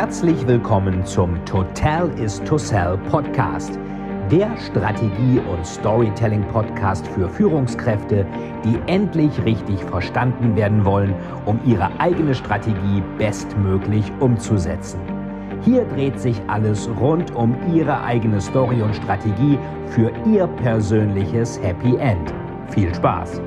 Herzlich willkommen zum Total is to Sell Podcast, der Strategie- und Storytelling-Podcast für Führungskräfte, die endlich richtig verstanden werden wollen, um ihre eigene Strategie bestmöglich umzusetzen. Hier dreht sich alles rund um Ihre eigene Story und Strategie für Ihr persönliches Happy End. Viel Spaß!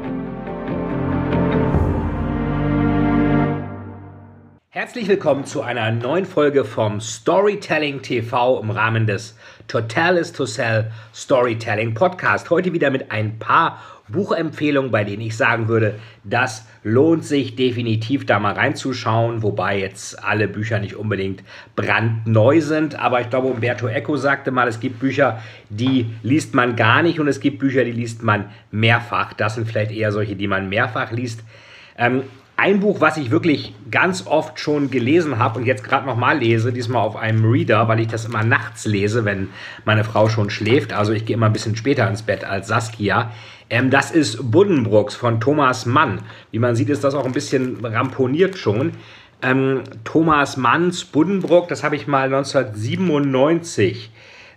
Herzlich willkommen zu einer neuen Folge vom Storytelling TV im Rahmen des Total is to Sell Storytelling Podcast. Heute wieder mit ein paar Buchempfehlungen, bei denen ich sagen würde, das lohnt sich definitiv da mal reinzuschauen, wobei jetzt alle Bücher nicht unbedingt brandneu sind, aber ich glaube, Umberto Eco sagte mal, es gibt Bücher, die liest man gar nicht und es gibt Bücher, die liest man mehrfach. Das sind vielleicht eher solche, die man mehrfach liest. Ein Buch, was ich wirklich ganz oft schon gelesen habe und jetzt gerade nochmal lese, diesmal auf einem Reader, weil ich das immer nachts lese, wenn meine Frau schon schläft. Also ich gehe immer ein bisschen später ins Bett als Saskia. Das ist Buddenbrooks von Thomas Mann. Wie man sieht, ist das auch ein bisschen ramponiert schon. Thomas Manns Buddenbrook, das habe ich mal 1997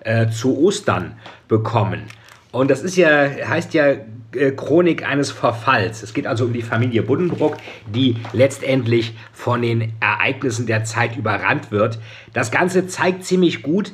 zu Ostern bekommen. Und das ist ja, heißt ja Chronik eines Verfalls. Es geht also um die Familie Buddenbrook, die letztendlich von den Ereignissen der Zeit überrannt wird. Das Ganze zeigt ziemlich gut,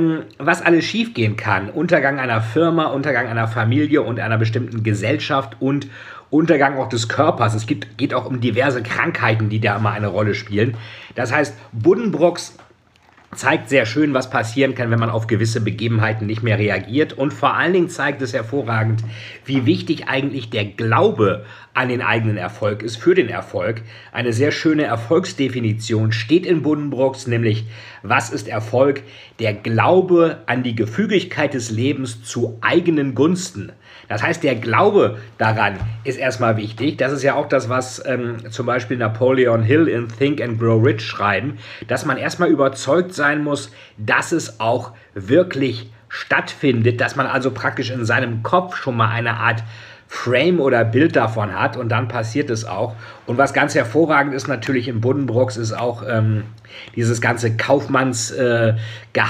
was alles schiefgehen kann. Untergang einer Firma, Untergang einer Familie und einer bestimmten Gesellschaft und Untergang auch des Körpers. Es geht auch um diverse Krankheiten, die da immer eine Rolle spielen. Das heißt, Buddenbrooks zeigt sehr schön, was passieren kann, wenn man auf gewisse Begebenheiten nicht mehr reagiert. Und vor allen Dingen zeigt es hervorragend, wie wichtig eigentlich der Glaube an den eigenen Erfolg ist für den Erfolg. Eine sehr schöne Erfolgsdefinition steht in Buddenbrooks, nämlich, was ist Erfolg? Der Glaube an die Gefügigkeit des Lebens zu eigenen Gunsten. Das heißt, der Glaube daran ist erstmal wichtig. Das ist ja auch das, was zum Beispiel Napoleon Hill in Think and Grow Rich schreiben, dass man erstmal überzeugt sein muss, dass es auch wirklich stattfindet, dass man also praktisch in seinem Kopf schon mal eine Art Frame oder Bild davon hat und dann passiert es auch. Und was ganz hervorragend ist natürlich in Buddenbrooks ist auch dieses ganze Kaufmannsgehabe,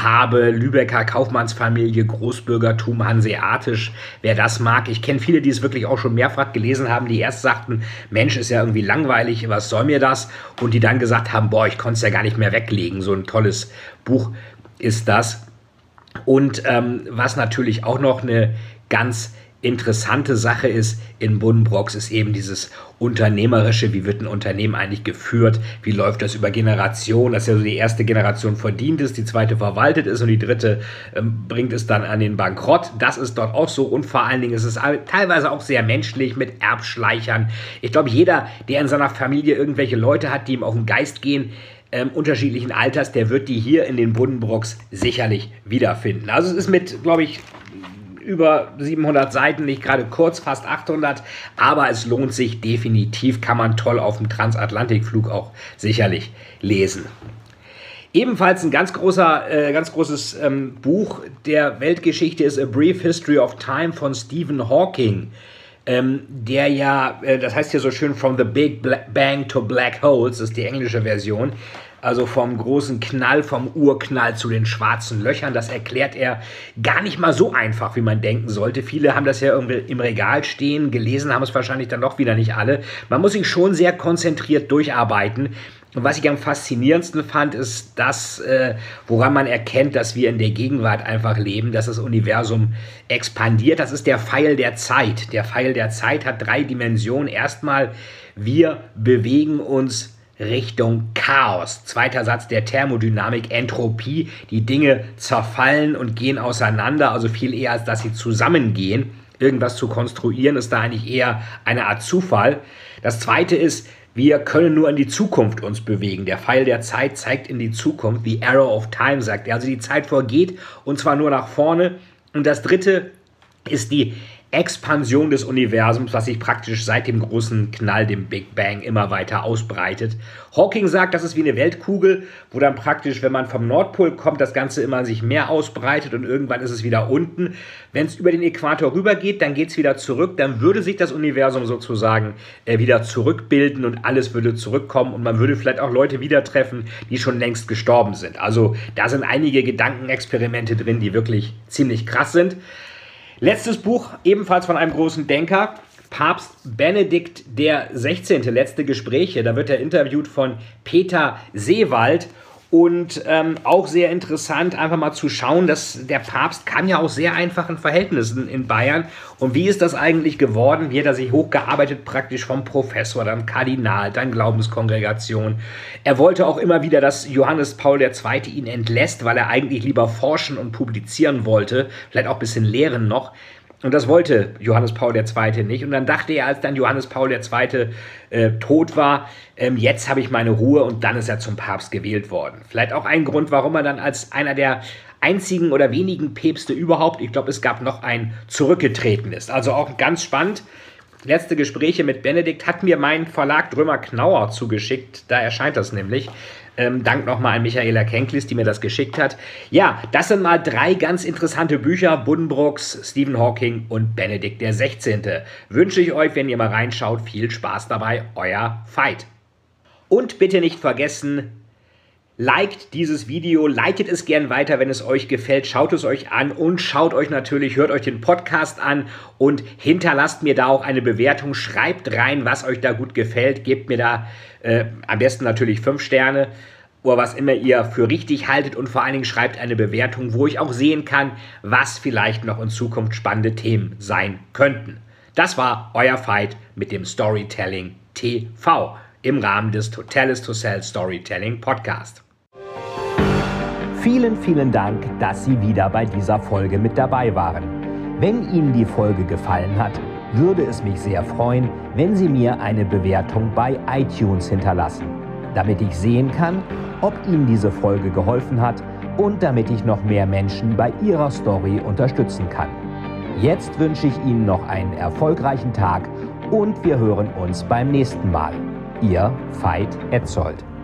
Lübecker Kaufmannsfamilie, Großbürgertum, hanseatisch, wer das mag. Ich kenne viele, die es wirklich auch schon mehrfach gelesen haben, die erst sagten, Mensch, ist ja irgendwie langweilig, was soll mir das? Und die dann gesagt haben, boah, ich konnte es ja gar nicht mehr weglegen. So ein tolles Buch ist das. Und was natürlich auch noch eine ganz interessante Sache ist in Buddenbrooks, ist eben dieses Unternehmerische. Wie wird ein Unternehmen eigentlich geführt? Wie läuft das über Generationen? Dass ja so die erste Generation verdient ist, die zweite verwaltet ist und die dritte bringt es dann an den Bankrott. Das ist dort auch so und vor allen Dingen ist es teilweise auch sehr menschlich mit Erbschleichern. Ich glaube, jeder, der in seiner Familie irgendwelche Leute hat, die ihm auf den Geist gehen, unterschiedlichen Alters, der wird die hier in den Buddenbrooks sicherlich wiederfinden. Also es ist mit, glaube ich, über 700 Seiten, nicht gerade kurz, fast 800, aber es lohnt sich definitiv, kann man toll auf dem Transatlantikflug auch sicherlich lesen. Ebenfalls ein ganz großes Buch der Weltgeschichte ist A Brief History of Time von Stephen Hawking, der ja, das heißt ja so schön, From the Big Bang to Black Holes, ist die englische Version. Also vom großen Knall, vom Urknall zu den schwarzen Löchern. Das erklärt er gar nicht mal so einfach, wie man denken sollte. Viele haben das ja irgendwie im Regal stehen, gelesen haben es wahrscheinlich dann doch wieder nicht alle. Man muss sich schon sehr konzentriert durcharbeiten. Und was ich am faszinierendsten fand, ist das, woran man erkennt, dass wir in der Gegenwart einfach leben, dass das Universum expandiert. Das ist der Pfeil der Zeit. Der Pfeil der Zeit hat 3 Dimensionen. Erstmal, wir bewegen uns Richtung Chaos. Zweiter Satz der Thermodynamik, Entropie. Die Dinge zerfallen und gehen auseinander, also viel eher, als dass sie zusammengehen. Irgendwas zu konstruieren ist da eigentlich eher eine Art Zufall. Das Zweite ist, wir können nur in die Zukunft uns bewegen. Der Pfeil der Zeit zeigt in die Zukunft, wie Arrow of Time sagt. Also die Zeit vergeht und zwar nur nach vorne. Und das Dritte ist die Expansion des Universums, was sich praktisch seit dem großen Knall, dem Big Bang, immer weiter ausbreitet. Hawking sagt, das ist wie eine Weltkugel, wo dann praktisch, wenn man vom Nordpol kommt, das Ganze immer sich mehr ausbreitet und irgendwann ist es wieder unten. Wenn es über den Äquator rübergeht, dann geht es wieder zurück, dann würde sich das Universum sozusagen wieder zurückbilden und alles würde zurückkommen und man würde vielleicht auch Leute wieder treffen, die schon längst gestorben sind. Also da sind einige Gedankenexperimente drin, die wirklich ziemlich krass sind. Letztes Buch, ebenfalls von einem großen Denker, Papst Benedikt XVI., letzte Gespräche. Da wird er interviewt von Peter Seewald und auch sehr interessant, einfach mal zu schauen, dass der Papst kam ja aus sehr einfachen Verhältnissen in Bayern. Und wie ist das eigentlich geworden? Wie hat er sich hochgearbeitet, praktisch vom Professor, dann Kardinal, dann Glaubenskongregation. Er wollte auch immer wieder, dass Johannes Paul II. Ihn entlässt, weil er eigentlich lieber forschen und publizieren wollte, vielleicht auch ein bisschen lehren noch. Und das wollte Johannes Paul II. Nicht. Und dann dachte er, als dann Johannes Paul II. Tot war, jetzt habe ich meine Ruhe und dann ist er zum Papst gewählt worden. Vielleicht auch ein Grund, warum er dann als einer der einzigen oder wenigen Päpste überhaupt, ich glaube, es gab noch einen, zurückgetreten ist. Also auch ganz spannend. Letzte Gespräche mit Benedikt hat mir mein Verlag Drömer Knauer zugeschickt. Da erscheint das nämlich. Dank nochmal an Michaela Kenklis, die mir das geschickt hat. Ja, das sind mal 3 ganz interessante Bücher. Buddenbrooks, Stephen Hawking und Benedikt XVI. Wünsche ich euch, wenn ihr mal reinschaut, viel Spaß dabei. Euer Veit. Und bitte nicht vergessen, liked dieses Video, leitet es gern weiter, wenn es euch gefällt, schaut es euch an und hört euch den Podcast an und hinterlasst mir da auch eine Bewertung, schreibt rein, was euch da gut gefällt, gebt mir da am besten natürlich 5 Sterne oder was immer ihr für richtig haltet und vor allen Dingen schreibt eine Bewertung, wo ich auch sehen kann, was vielleicht noch in Zukunft spannende Themen sein könnten. Das war euer Veit mit dem Storytelling TV im Rahmen des Total to Sell Storytelling Podcast. Vielen, vielen Dank, dass Sie wieder bei dieser Folge mit dabei waren. Wenn Ihnen die Folge gefallen hat, würde es mich sehr freuen, wenn Sie mir eine Bewertung bei iTunes hinterlassen, damit ich sehen kann, ob Ihnen diese Folge geholfen hat und damit ich noch mehr Menschen bei ihrer Story unterstützen kann. Jetzt wünsche ich Ihnen noch einen erfolgreichen Tag und wir hören uns beim nächsten Mal. Ihr Veit Etzold.